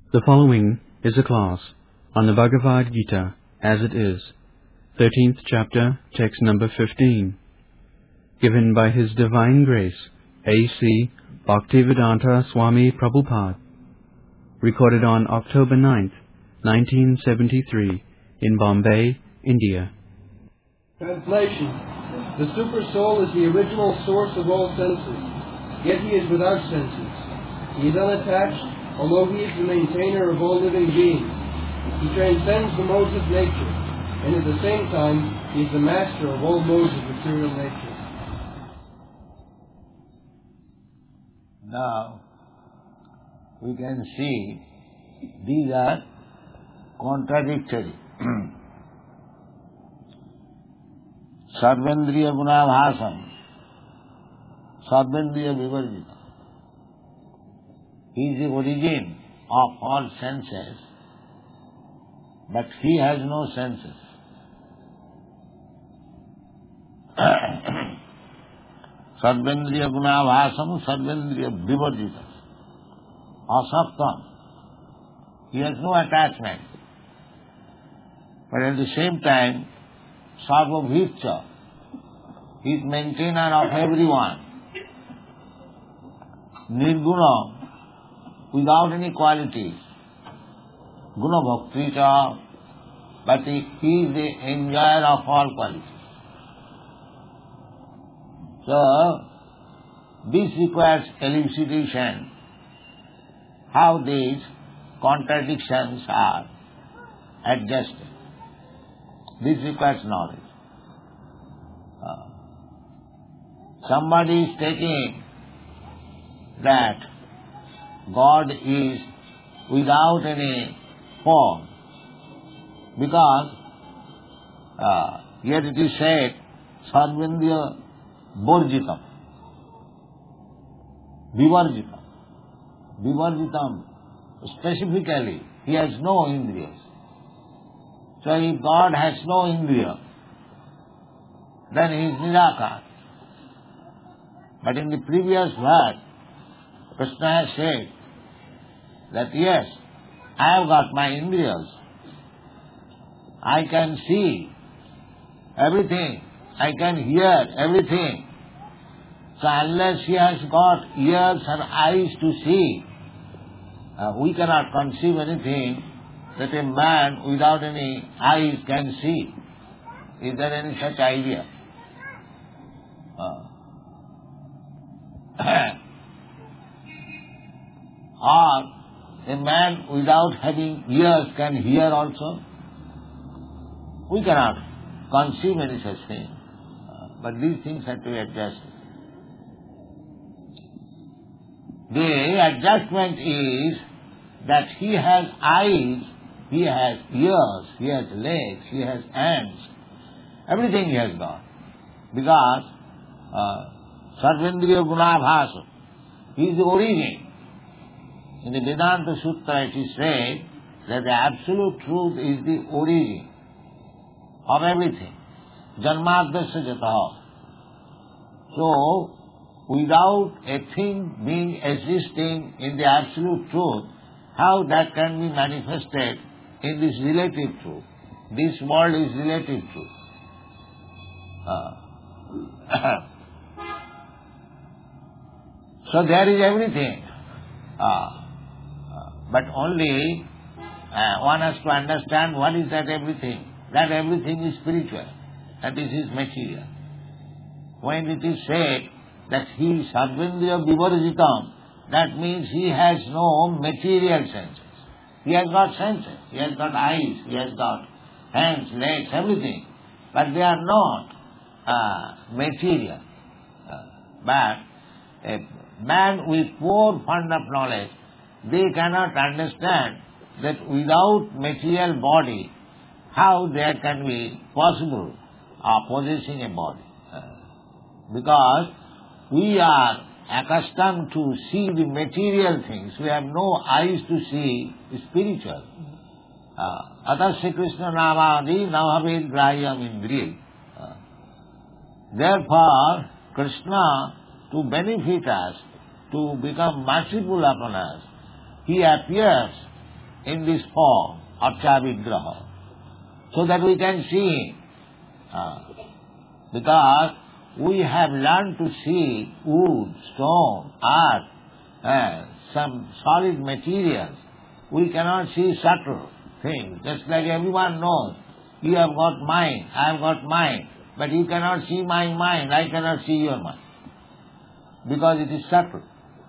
The following is a class on the Bhagavad Gita as it is, 13th chapter, text number 15, given by His Divine Grace, A.C. Bhaktivedanta Swami Prabhupada, recorded on October 9th, 1973, in Bombay, India. Translation. The Supersoul is the original source of all senses, yet he is without senses. He is unattached, although he is the maintainer of all living beings. He transcends the modes of nature, and at the same time, he is the master of all modes of material nature. Now, we can see these are contradictory. Sarvendriya Gunabhasam, Sarvendriya Vivarjita. He is the origin of all senses, but he has no senses. Sarvendriya Gunabhasam, Sarvendriya Vivarjita. Asaktam. He has no attachment. But at the same time, Sarvabhitya. He is maintainer of everyone. Nirguna, without any qualities. Guna bhakti cha, but he is the enjoyer of all qualities. So, this requires elucidation, how these contradictions are adjusted. This requires knowledge. Somebody is taking that God is without any form, because here it is said, Sarvendriya Borjitam, Vivarjitam. Vivarjitam, specifically, he has no indriyas. So if God has no indriya, then he is Nirakar. But in the previous verse, Krishna has said that yes, I have got my indriyas. I can see everything. I can hear everything. So unless he has got ears and eyes to see, we cannot conceive anything that a man without any eyes can see. Is there any such idea? Or a man without having ears can hear also? We cannot conceive any such thing. But these things have to be adjusted. The adjustment is that he has eyes, he has ears, he has legs, he has hands. Everything he has got. Because Sarvendriya Gunabhasa, he is the origin. In the Vedanta Sutra it is said that the absolute truth is the origin of everything. Janmadasya jataha. So, without a thing being existing in the absolute truth, how that can be manifested in this relative truth? This world is relative truth. So there is everything. But only one has to understand what is that everything. That everything is spiritual. That is his material. When it is said that he is Sarvendriya Vivarjitam, that means he has no material senses. He has got senses. He has got eyes. He has got hands, legs, everything. But they are not material. But a man with poor fund of knowledge, they cannot understand that without material body, how there can be possible possessing a body. Because we are accustomed to see the material things. We have no eyes to see the spiritual. Atasya Krishna Namadi Navavid Grahyam Indriya. Therefore, Krishna, to benefit us, to become merciful upon us, he appears in this form, Archa Vigraha, so that we can see him. Because we have learned to see wood, stone, earth, some solid materials. We cannot see subtle things. Just like everyone knows, you have got mind, I have got mind, but you cannot see my mind, I cannot see your mind, because it is subtle.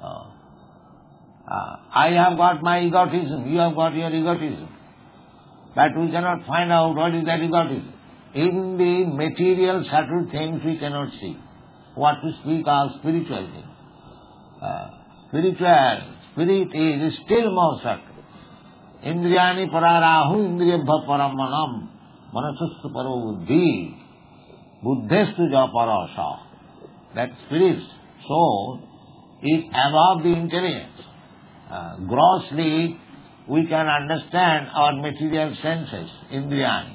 I have got my egotism, you have got your egotism, but we cannot find out what is that egotism. In the material subtle things we cannot see. What to speak of spiritual things. Spirit is still more subtle. Indriyani pararahu indriyabha paramanam manasastu paro buddhi buddhestu ja parasa. That spirit, soul, is above the intelligence. Grossly we can understand our material senses, indriyani.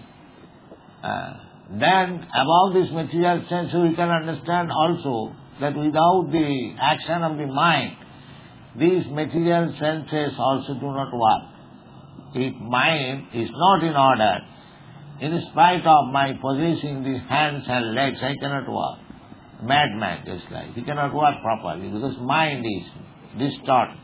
Then above this material sense we can understand also that without the action of the mind, these material senses also do not work. If mind is not in order, in spite of my possessing these hands and legs, I cannot work. Madman just like, he cannot work properly because mind is distorted.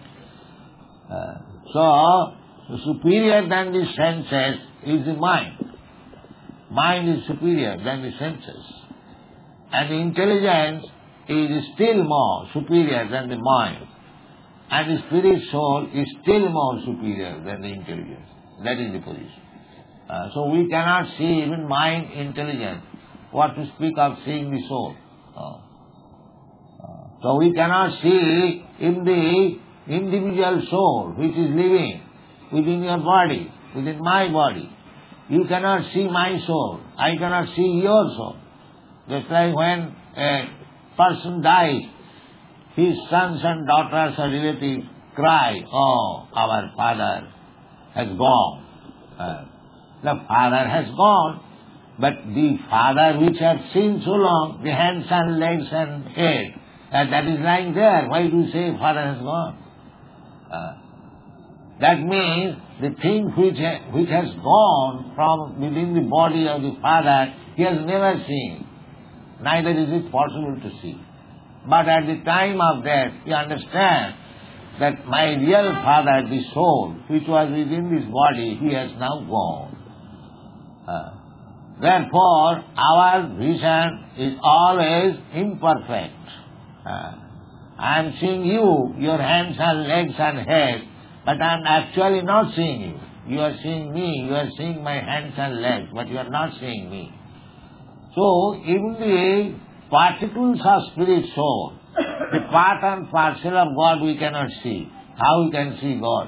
So superior than the senses is the mind. Mind is superior than the senses. And the intelligence is still more superior than the mind. And the spirit soul is still more superior than the intelligence. That is the position. So we cannot see even mind intelligence. What to speak of seeing the soul. So we cannot see in the individual soul which is living within your body, within my body. You cannot see my soul. I cannot see your soul. Just like when a person dies, his sons and daughters or relatives cry, "Oh, our father has gone." The father has gone, but the father which has seen so long, the hands and legs and head, that is lying there. Why do you say father has gone? That means the thing which has gone from within the body of the father, he has never seen. Neither is it possible to see. But at the time of death, he understands that my real father, the soul, which was within this body, he has now gone. Therefore, our vision is always imperfect. I am seeing you, your hands and legs and head, but I am actually not seeing you. You are seeing me, you are seeing my hands and legs, but you are not seeing me. So, even the particles of spirit soul, the part and parcel of God we cannot see. How we can see God?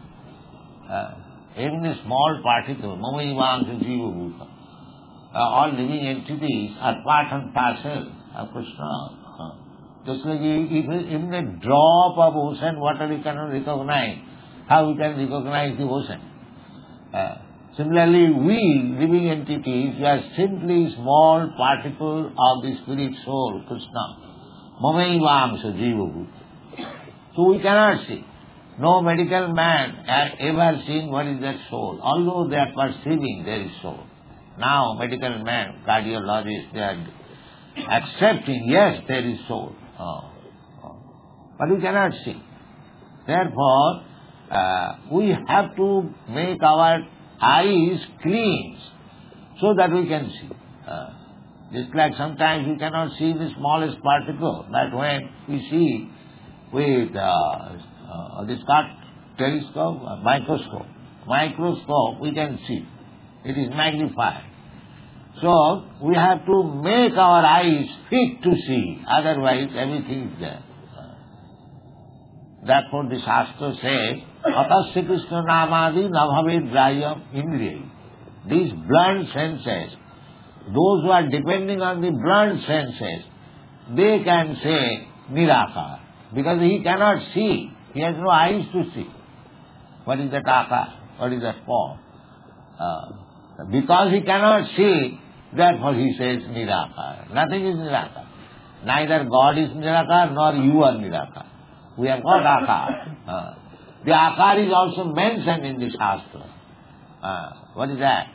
Even the small particle, Mamaivamsa Jiva Bhuta, all living entities are part and parcel of Krishna. Just like even a drop of ocean water we cannot recognize, how we can recognize the ocean? Similarly, we, living entities, we are simply small particle of the spirit soul, Krishna. Mamaivamsa Jiva Bhuta. So we cannot see. No medical man has ever seen what is that soul, although they are perceiving there is soul. Now medical men, cardiologists, they are accepting, yes, there is soul. But we cannot see. Therefore, we have to make our eyes clean so that we can see. Just like sometimes we cannot see the smallest particle, but when we see with this telescope, microscope, we can see. It is magnified. So, we have to make our eyes fit to see, otherwise everything is there. Therefore the Shastra says, Atasya Krishna Namadi Nabhavid Grayam Indriya. These blunt senses, those who are depending on the blunt senses, they can say Nirakar, because he cannot see. He has no eyes to see. What is that akar? What is that form? Because he cannot see, therefore he says Nirakar. Nothing is Nirakar. Neither God is Nirakar nor you are Nirakar. We have got akar. The akar is also mentioned in the Shastra. What is that?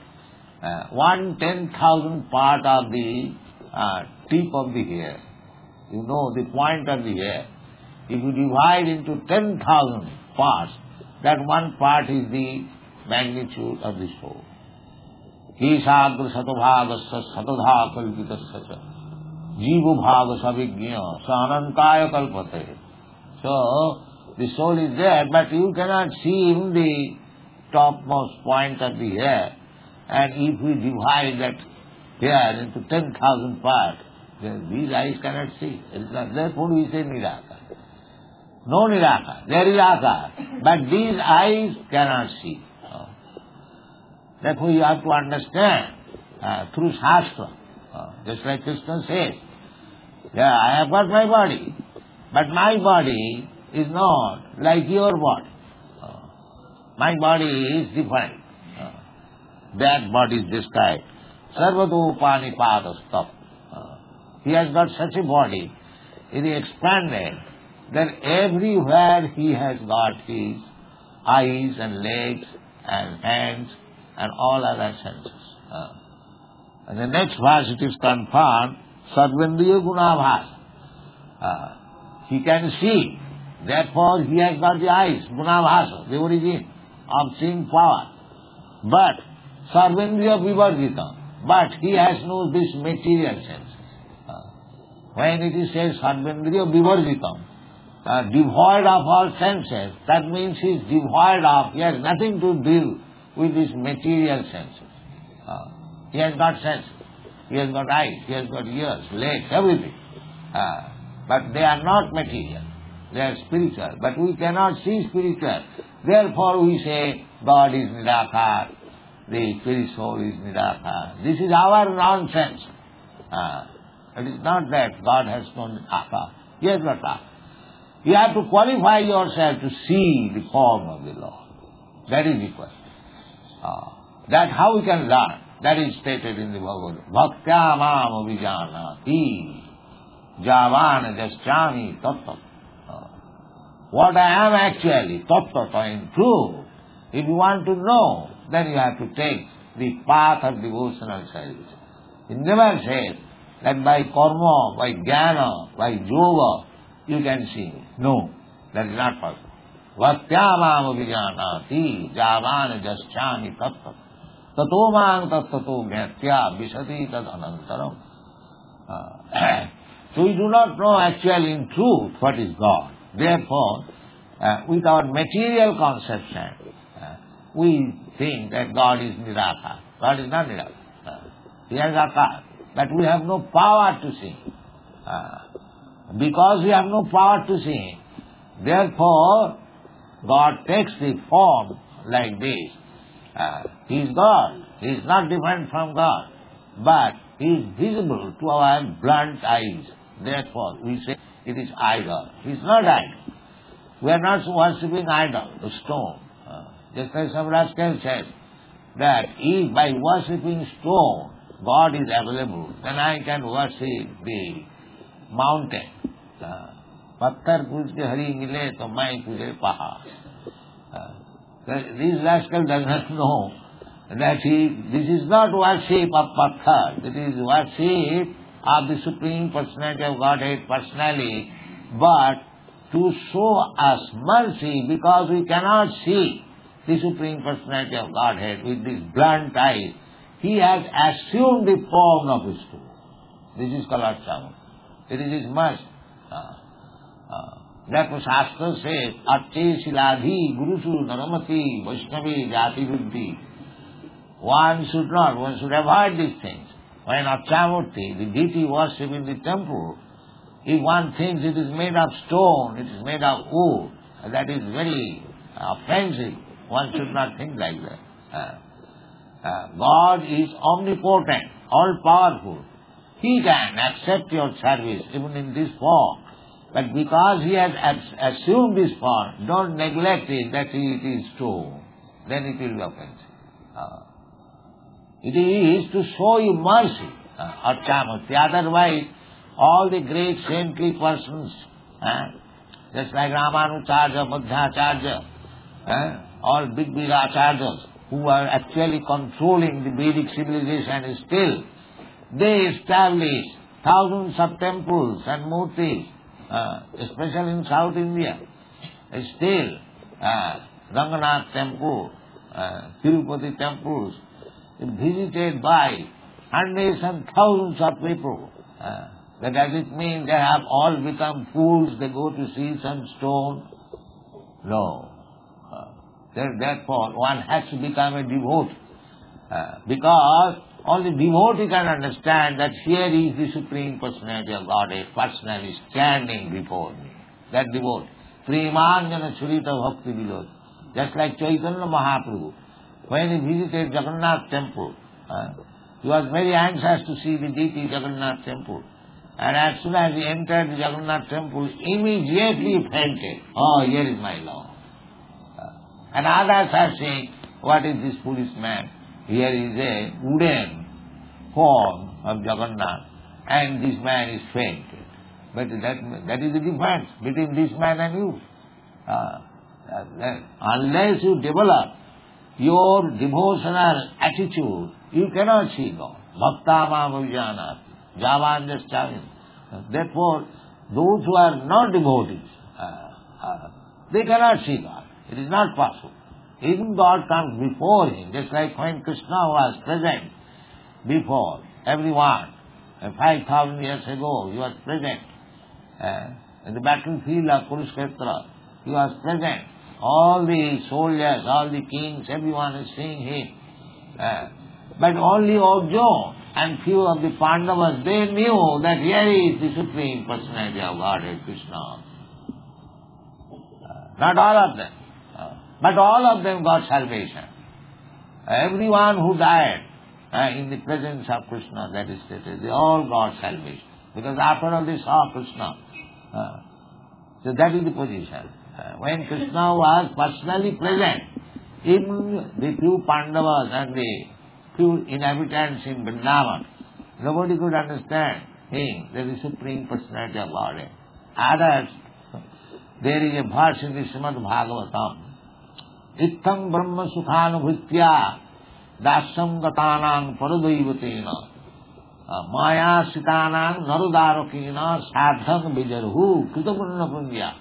1/10,000 part of the tip of the hair. You know the point of the hair. If you divide into 10,000 parts, that one part is the magnitude of the soul. Kesagra satobhagasya satadha kalpitasya cha jiva bhava savignya sanantaya kalpate. So, the soul is there, but you cannot see even the topmost point of the hair. And if we divide that hair into 10,000 parts, then these eyes cannot see. Therefore we say Nirakar. No Nirakar. There is Akar. But these eyes cannot see. Therefore you have to understand through Shastra. Just like Krishna says, yeah, I have got my body, but my body is not like your body. My body is different. That body is described. Sarvadopani padastap. He has got such a body. It is expanded that everywhere he has got his eyes and legs and hands and all other senses. And the next verse it is confirmed, Sarvendriya Gunabhasa. He can see. Therefore he has got the eyes, Gunabhasa, the origin of seeing power. But Sarvendriya Vivarjita. But he has no this material senses. When it is said Sarvendriya Vivarjita, devoid of all senses, that means he is devoid of, he has nothing to do with his material senses. He has got senses. He has got eyes, he has got ears, legs, everything. But they are not material. They are spiritual. But we cannot see spiritual. Therefore we say God is Nirakar, the spirit soul is Nirakar. This is our nonsense. It is not that God has no Akar. He has got Akar. You have to qualify yourself to see the form of the Lord. That is the question. That how we can learn. That is stated in the Bhagavad Gita. Bhaktya mam avijanati javana jaschami tattva. What I am actually, tattva, in truth, if you want to know, then you have to take the path of devotional service. It never says that by karma, by jnana, by yoga, you can see me. No, that is not possible. Bhaktya mam avijanati javana jaschami tattva. Tato mang tattato jnatya visati tad anantaram. So we do not know actually in truth what is God. Therefore, with our material conception, we think that God is Nirakar. God is not Nirakar. He has Akar. But we have no power to see. Because we have no power to see, therefore, God takes the form like this. He is God. He is not different from God. But He is visible to our blunt eyes. Therefore, we say it is idol. He is not idol. We are not worshipping idol, the stone. Just like some rascal says, that if by worshipping stone, God is available, then I can worship the mountain. Patthar puj ke hari mile, to mai puje pahad. This rascal does not know that this is not worship of Patthar, it is worship of the Supreme Personality of Godhead personally, but to show us mercy because we cannot see the Supreme Personality of Godhead with these blunt eyes. He has assumed the form of his soul. This is called Archama. It is his mercy. Therefore Shastra says, Arche Siladhi Gurusu Naramati Vaishnavi Jati Buddhi. One should avoid these things. When Archamurti, the deity worshipped in the temple, if one thinks it is made of stone, it is made of wood, that is very offensive. One should not think like that. God is omnipotent, all-powerful. He can accept your service even in this form. But because He has assumed this form, don't neglect it that it is stone. Then it will be offensive. It is to show you mercy, Archamurti. Otherwise, all the great saintly persons, just like Ramanujarya, Madhvacharya, all big acharyas who are actually controlling the Vedic civilization still, they established thousands of temples and murtis, especially in South India. Still, Ranganath temple, Tirupati temples, visited by hundreds and thousands of people. But does it mean they have all become fools, they go to see some stone? No. Therefore, one has to become a devotee. Because only devotee can understand that here is the Supreme Personality of Godhead personally standing before me. That devotee. Premanjana Churita Bhakti Vilod. Just like Chaitanya Mahaprabhu. When he visited Jagannath temple, he was very anxious to see the deity Jagannath temple. And as soon as he entered the Jagannath temple, immediately he fainted. Oh, here is my Lord. And others are saying, what is this foolish man? Here is a wooden form of Jagannath, and this man is fainted. But that is the difference between this man and you. Unless you develop your devotional attitude, you cannot see God. Bhaktamam avijnanati, javanjaschami. Therefore, those who are not devotees, they cannot see God. It is not possible. Even God comes before him, just like when Krishna was present before everyone. 5,000 years ago, he was present. In the battlefield of Kurukshetra, he was present. All the soldiers, all the kings, everyone is seeing him. But only Arjuna and few of the Pandavas, they knew that here is the Supreme Personality of Godhead, Krishna. Not all of them. But all of them got salvation. Everyone who died in the presence of Krishna, that is stated, they all got salvation. Because after all they saw Krishna. So that is the position. When Krishna was personally present, even the few Pandavas and the few inhabitants in Vrindavan, nobody could understand him, the Supreme Personality of Godhead. Others, there is a verse in the Srimad Bhagavatam, Ittang Brahma Sukhanubhitya Dasam Gatanang Paradaivatena Maya Sitanang Narudarakena Sadhang Vijarhu Kritapunna Punya.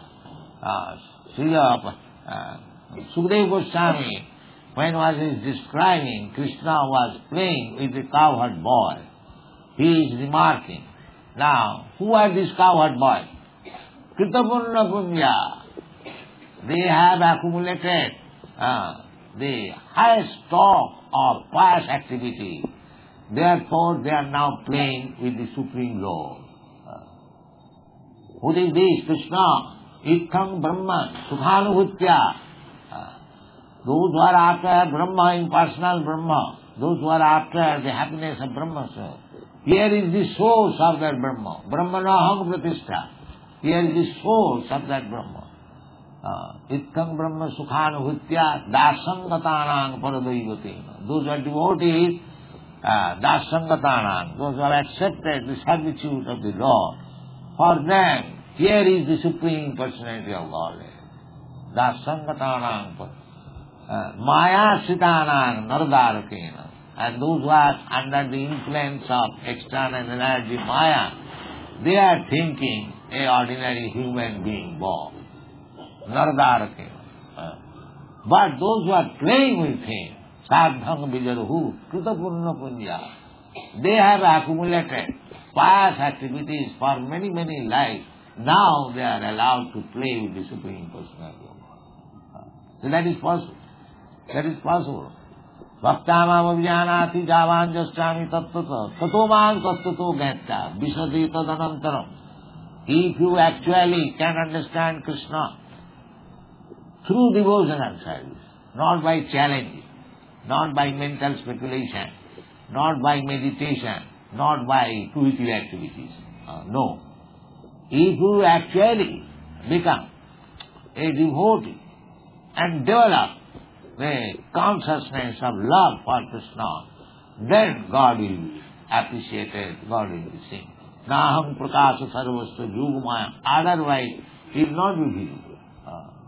Sukadeva Goswami, when was he describing Krishna was playing with the cowherd boy, he is remarking, now, who are these cowherd boys? Kritapunna Punya. They have accumulated the highest stock of pious activity. Therefore, they are now playing with the Supreme Lord. Who is this? Krishna. Ittang Brahma. Sukhanubhutya. Those who are after Brahma, impersonal Brahma. Those who are after the happiness of Brahma. So, here is the source of that Brahma. Brahmanaham Pratishtha. Here is the source of that Brahma. Ittang Brahma Sukhanubhutya Dasangatanang Paradaivatena. Those who are devotees, Dasangatanang, those who have accepted the servitude of the Lord, for them, here is the Supreme Personality of Godhead. Dasangatanang Maya Sitanang Naradarakena. And those who are under the influence of external energy, Maya, they are thinking an ordinary human being born. Naradarakena. But those who are playing with him, Sadhang Vijarhu, Kritapunna Punya, they have accumulated pious activities for many, many lives. Now they are allowed to play with the Supreme Personality of God. So that is possible. That is possible. Bhaktamam avijnanati javanjaschami tattata tatomam tattato gyatta visadi tadanantaram. If you actually can understand Krishna through devotional service, not by challenging, not by mental speculation, not by meditation, not by intuitive activities. No. If you actually become a devotee and develop the consciousness of love for Krishna, then God will be appreciated, God will be seen. Naham prakasa sarvasya yugmaya. Otherwise, it will not be visible.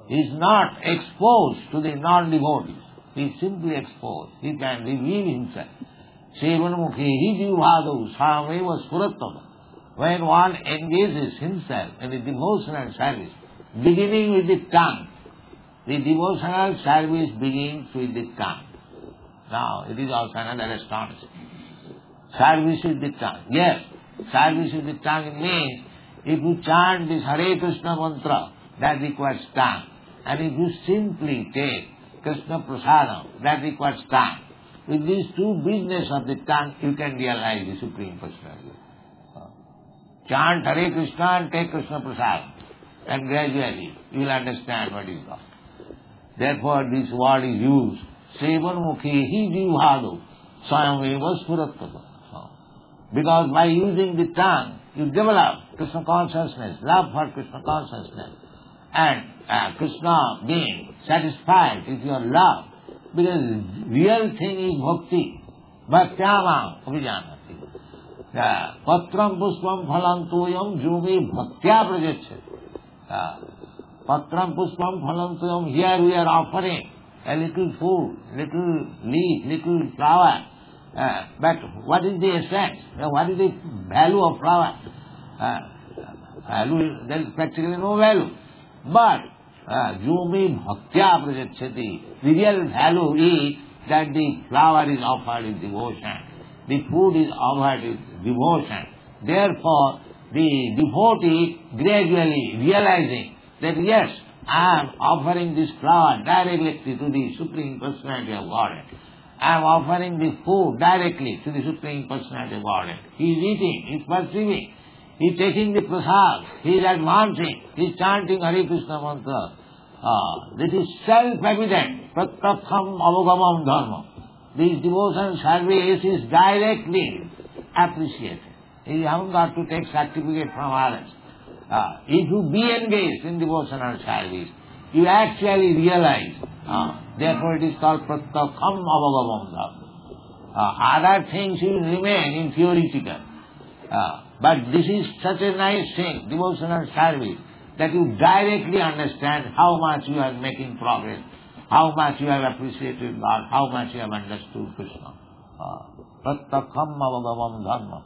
He is not exposed to the non-devotees. He is simply exposed. He can reveal himself. Sevanmukhi jivhadu sameva spurattam. When one engages himself in the devotional service, beginning with the tongue, the devotional service begins with the tongue. Now, it is also another astonishing. Service with the tongue. Yes, service with the tongue means if you chant this Hare Krishna mantra, that requires tongue. And if you simply take Krishna Prasadam, that requires tongue. With these two business of the tongue, you can realize the Supreme Personality. Chant Hare Krishna and take Krishna Prasadam. And gradually, you will understand what is God. Therefore, this word is used. Sevanmukhi jivhadu sameva spurattam. Because by using the tongue, you develop Krishna consciousness, love for Krishna consciousness. And Krishna being satisfied with your love. Because real thing is bhakti. Bhaktyamam abhijanati. Patram puspam phalam tuyam jumi bhaktya prajachyati. Patram puspam phalam tuyam. Here we are offering a little food, little leaf, little flower. But what is the essence? What is the value of flower? There is practically no value. But jumi bhaktya prajachyati. The real value is that the flower is offered with devotion. The food is offered with devotion. Therefore, the devotee gradually realizing that yes, I am offering this flower directly to the Supreme Personality of Godhead. I am offering the food directly to the Supreme Personality of Godhead. He is eating, he is perceiving, he is taking the prasad, he is advancing, he is chanting Hare Krishna mantra. This is self-evident. Pratyakham avagamam dharma. This devotion service is directly appreciated. You haven't got to take certificate from others. If you be engaged in devotional service, you actually realize. Therefore it is called pratyakham avagamam dharma. Other things will remain in theoretical. But this is such a nice thing, devotional service, that you directly understand how much you are making progress, how much you have appreciated God, how much you have understood Krishna. Pratyakham avagamam dharma.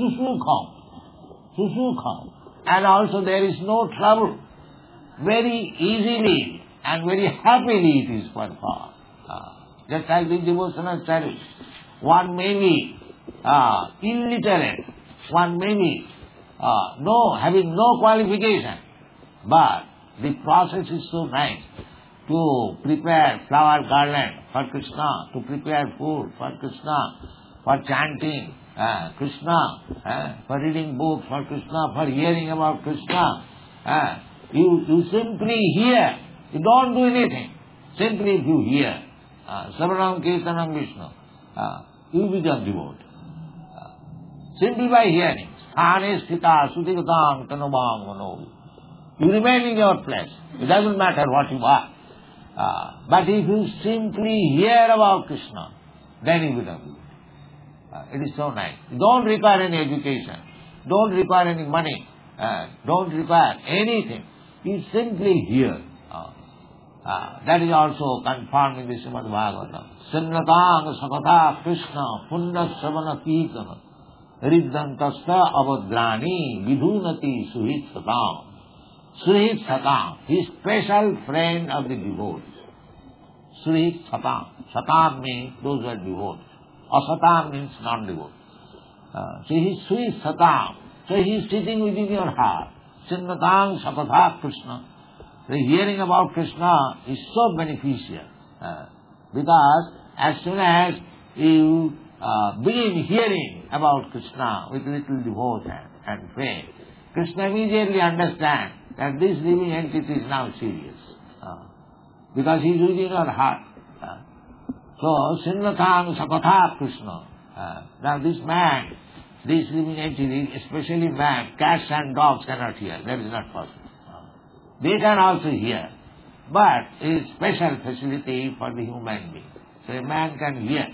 Susukham. And also there is no trouble. Very easily and very happily it is performed. Just like the devotional service. One may be illiterate, one may be having no qualification, but the process is so nice to prepare flower garland for Krishna, to prepare food for Krishna, for chanting Krishna, for reading books for Krishna, for hearing about Krishna. You simply hear, you don't do anything. Simply if you hear, Sravanam Kirtanam Vishnu, you will become devoted. Simply by hearing, Sthane Sthita Sutigatam Tanubam Manovi. You remain in your place. It doesn't matter what you are. But if you simply hear about Krishna, then you become devoted. It is so nice. You don't require any education. Don't require any money. Don't require anything. You simply hear. That is also confirmed in the Srimad Bhagavatam. Sannatang sakatha Krishna punna savana kirtana riddhantasta avadrani vidhunati suhit satam. Suhit satam, he is special friend of the devotees. Suhit satam. Satam means those who are devotees. Asatam means non-devotees. So he is Suhit satam. So he is sitting within your heart. Sannatang sakatha Krishna. The hearing about Krishna is so beneficial. Because as soon as you begin hearing about Krishna with little devotion and faith, Krishna immediately understands that this living entity is now serious. Because he is within your heart. So, Sannatang sakatha Krishna. Now this man, this living entity, especially man, cats and dogs cannot hear. That is not possible. They can also hear. But it is special facility for the human being. So a man can hear.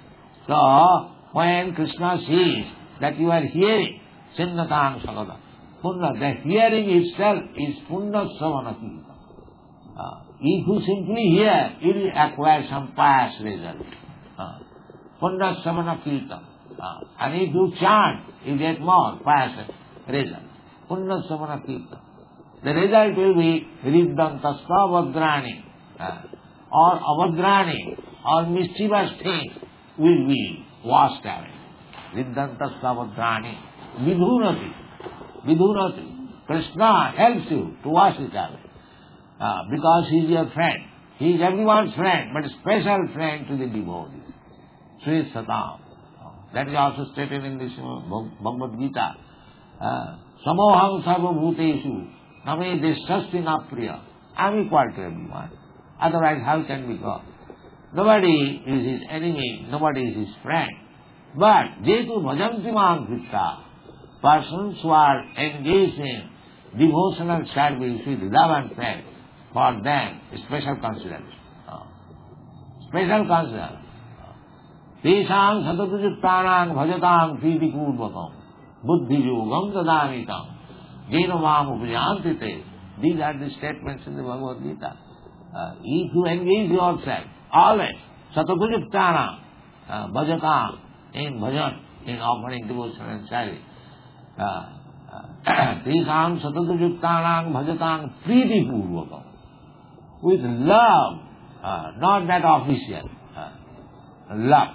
So, when Krishna sees that you are hearing, Sannatang sakatha, Punna, the hearing itself is Punna Savanakita. If you simply hear, you will acquire some pious result. Punya Samana Kirtan. And if you chant, you get more pious result. Punya Samana Kirtan. The result will be Riddhantasva Vadrani, or Avadrani, or mischievous things will be washed away. Riddhantasva Vadrani. Vidhunati. Vidhunati. Krishna helps you to wash it away. Because he is your friend. He is everyone's friend, but a special friend to the devotees. Sri Satam. That is also stated in this Bhagavad Gita. Samoham sarva bhuteshu name deshasti napriya. I am equal to everyone. Otherwise, how can we go? Nobody is his enemy, nobody is his friend. But jetu bhajanti mam kritta, persons who are engaged in devotional service with love and faith, for them special consideration. Special consideration. Tesam satatujuttanam bhajatam priti purvakam buddhi yogam tadamitam jena mam upajanti te. These are the statements in the Bhagavad Gita. If you engage yourself always satatujuttanam bhajatam in bhajan, in offering devotion and service, tesam satatujuttanam bhajatam priti purvakam, with love, not that official, love.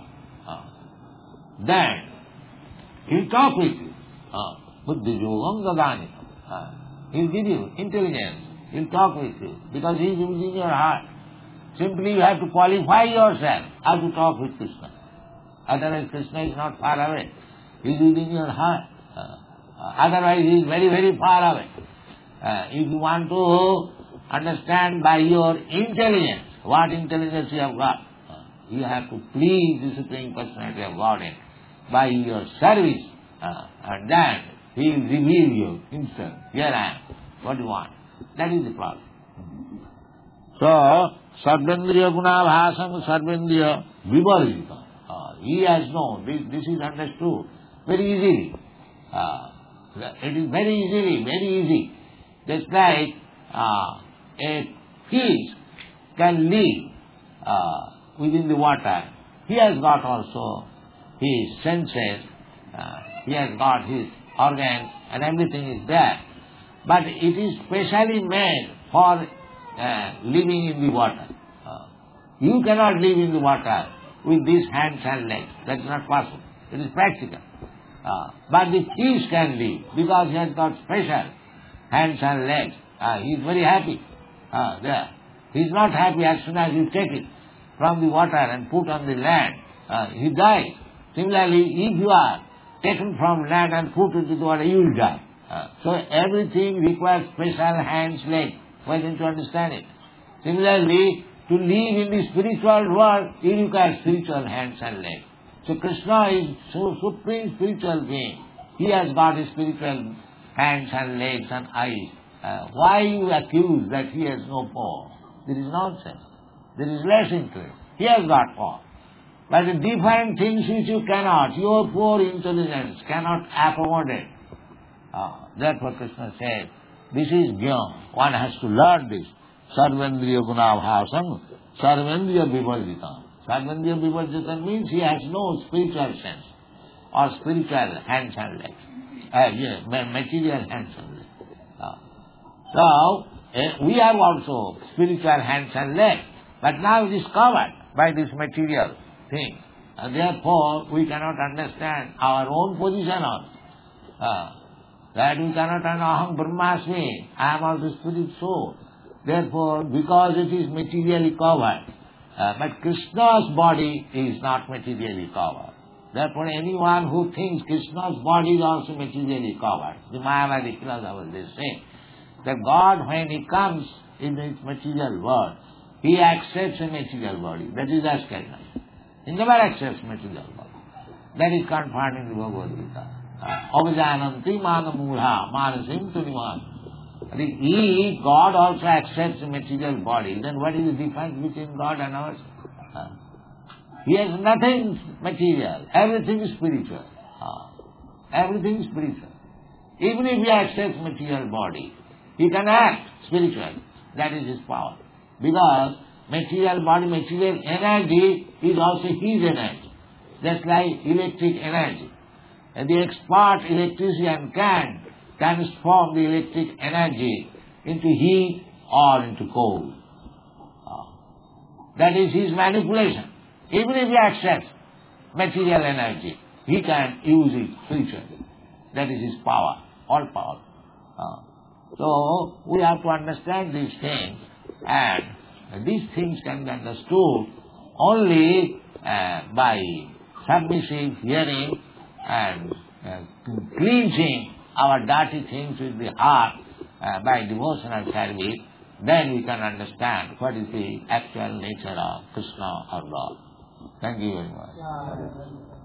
Then he'll talk with you. Buddhi yogam dadanitam. He'll give you intelligence. He'll talk with you because he is within your heart. Simply you have to qualify yourself how to talk with Krishna. Otherwise Krishna is not far away. He is within your heart. Otherwise he is very, very far away. If you want to understand by your intelligence, what intelligence you have got, you have to please the Supreme Personality of Godhead by your service, and then he will reveal you himself. Here I am. What do you want? That is the problem. So, Sarvendriya Gunabhasam Sarvendriya Vivarjita. He has known. This is understood very easily. It is very easy. Just like a fish can live within the water. He has got also his senses, he has got his organs, and everything is there. But it is specially made for living in the water. You cannot live in the water with these hands and legs. That is not possible. It is practical. But the fish can live because he has got special hands and legs. He is very happy there. He is not happy as soon as you take it from the water and put on the land. He dies. Similarly, if you are taken from land and put into the water, you will die. So everything requires special hands, legs. Why don't you understand it? Similarly, to live in the spiritual world, it requires spiritual hands and legs. So Krishna is supreme spiritual being. He has got his spiritual hands and legs and eyes. Why you accuse that he has no power? There is nonsense. There is less interest. He has got power. But the different things which you cannot, your poor intelligence cannot accommodate. Therefore Krishna said, this is Jnana. One has to learn this. Sarvendriya Gunabhasam, Sarvendriya Vivarjitam. Sarvendriya Vivarjitam means he has no spiritual sense or spiritual hands and legs. Material hands and legs. So, we have also spiritual hands and legs, but now it is covered by this material thing. And therefore, we cannot understand our own position also. That we cannot understand, Aham Brahmasmi, I am also spirit soul. Therefore, because it is materially covered, but Krishna's body is not materially covered. Therefore, anyone who thinks Krishna's body is also materially covered, the Mayavadi philosophers, they say, that God, when He comes in His material world, He accepts a material body. That is asceticism. He never accepts material body. That is confirmed in the Bhagavad Gita. Avajananti manamula manasim tuniman. If God also accepts a material body, then what is the difference between God and ours? He has nothing material. Everything is spiritual. Everything is spiritual. Even if he accepts material body, he can act spiritually. That is his power. Because material body, material energy is also his energy, just like electric energy. And the expert electrician can transform the electric energy into heat or into cold. That is his manipulation. Even if he accepts material energy, he can use it spiritually. That is his power, all power. So we have to understand these things, and these things can be understood only by submissive hearing and cleansing our dirty things with the heart by devotional service. Then we can understand what is the actual nature of Krishna or Lord. Thank you very much.